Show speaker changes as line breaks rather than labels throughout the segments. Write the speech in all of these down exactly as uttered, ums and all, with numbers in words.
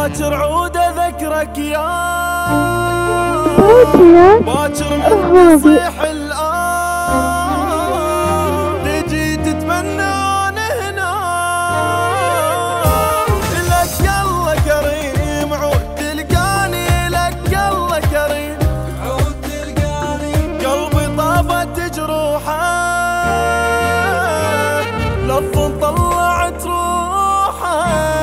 باكر عود اذكرك يا باكر من تصيح الآن تجي تتمنى انا هنا لك يلا كريم عود تلقاني لك يلا كريم عود تلقاني قلبي طابت جروحه لفظ طلعت روحه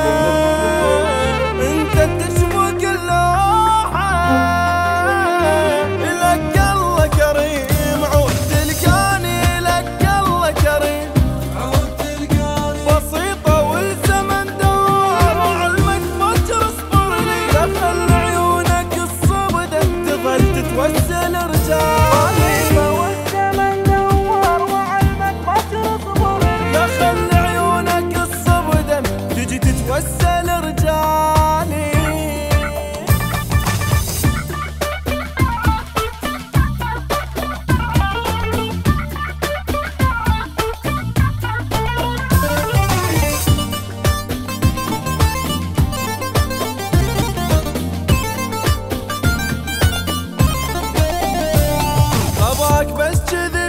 انت تشوق اللوحه لك يلا كريم عود تلقاني لك يلا كريم عود تلقاني بسيطه والزمن دوار وعلمك فكر اصبر لي دخل عيونك الصبده تظل تتوسل رجالي والزمن دوار وعلمك فكر اصبر لي دخل عيونك الصبده تجي تتوسل رجالي اباك بس كذب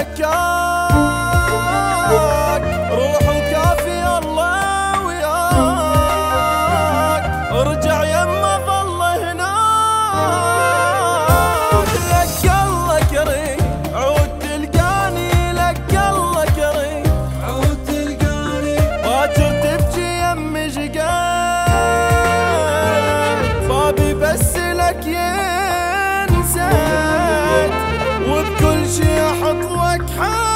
شكاك روح وكافي الله وياك ارجع يما ظل هناك لك يلا كريم عود تلقاني لك يلا كريم عود تلقاني باكر تبكي يم شقاك بابي بس لك ينساك وبكل شي احط لك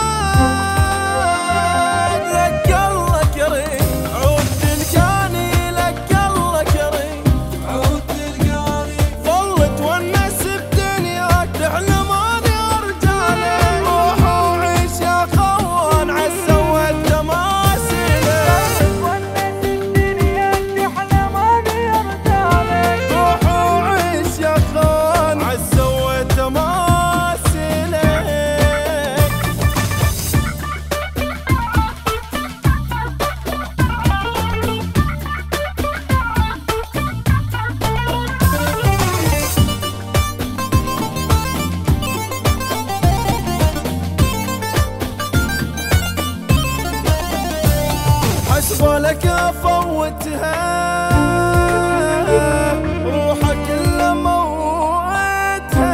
حال لك يلا كريم عود تلقاني لك يلا كريم عود تلقاني ظل تونس بدنياك تحلم انا ارجالك روح وعيش يا خوان عالسوى التماثيل تونس بدنياك تحلم انا ارجالك روح وعيش يا خوان عالسوى التماثيل حسبالك افوتها روحك الا موتها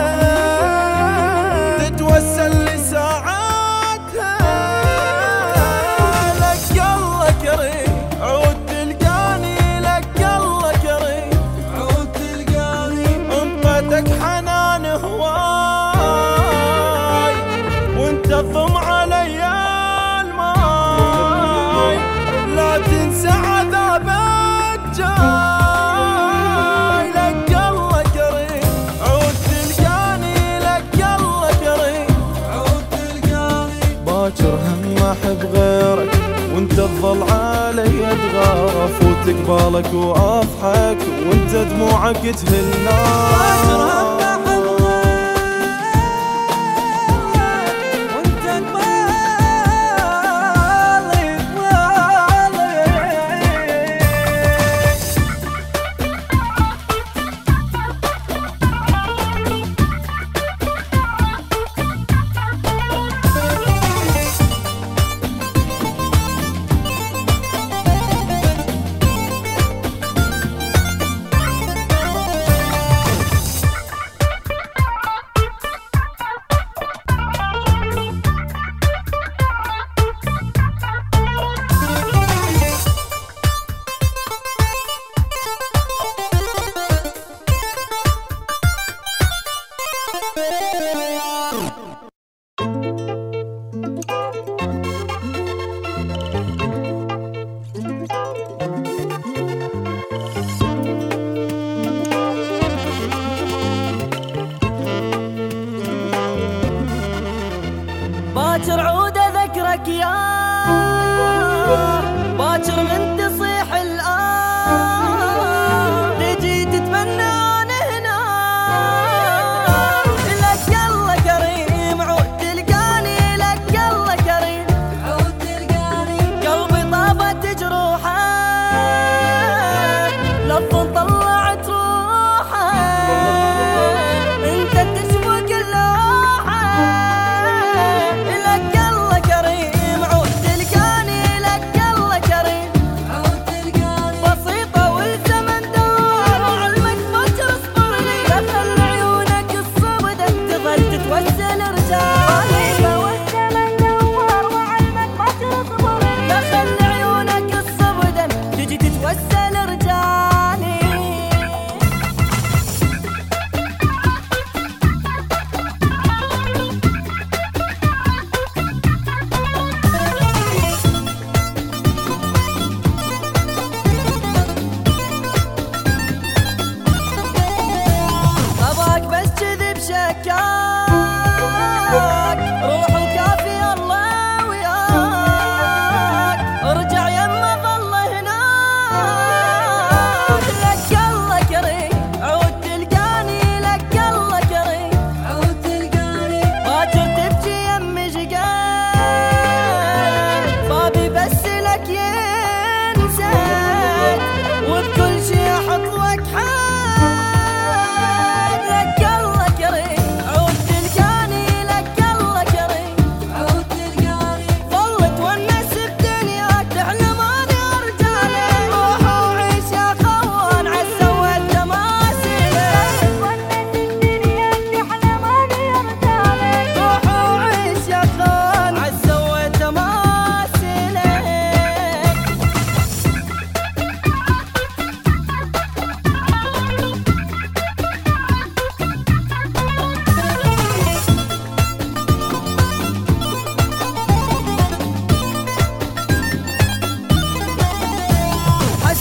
تتوسل لساعاتها لك يلا كريم عود تلقاني لك يلا كريم عود تلقاني انطتك حنان هواي وانت تضم علي الماي لا تنسى عذابك جاي لك يلا كريم عود تلقاني لك يلا كريم عود تلقاني باكر هم احب غيرك وانت تظل علي تغار افوت قبالك واضحك وانت دموعك تهل نار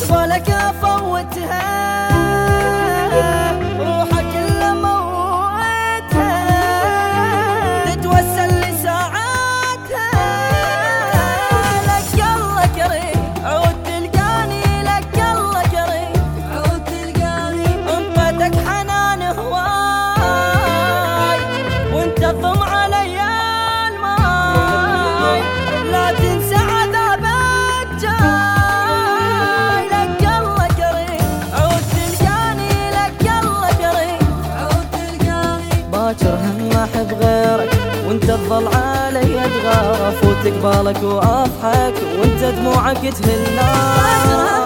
بالك افوتها روحك الا موتها تتوسل لساعاتها لك الله كريم عود تلقاني لك الله كريم عود تلقاني انطيتك حنان هواي وانت تضم علي الماي لا تنسى عذابك جاي لك الله كريم عود تلقاني لك الله كريم عود تلقاني باكر هم ما احب غيرك وانت تظل علي ادغار افوتك بالك واضحك وانت دموعك تهلنا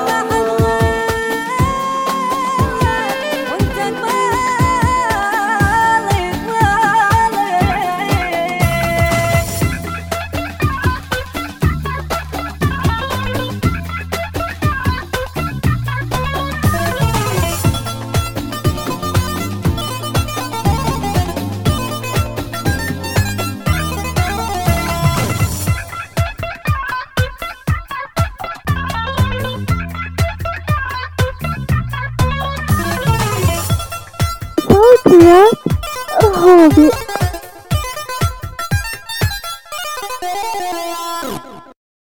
صوتيات هادئ.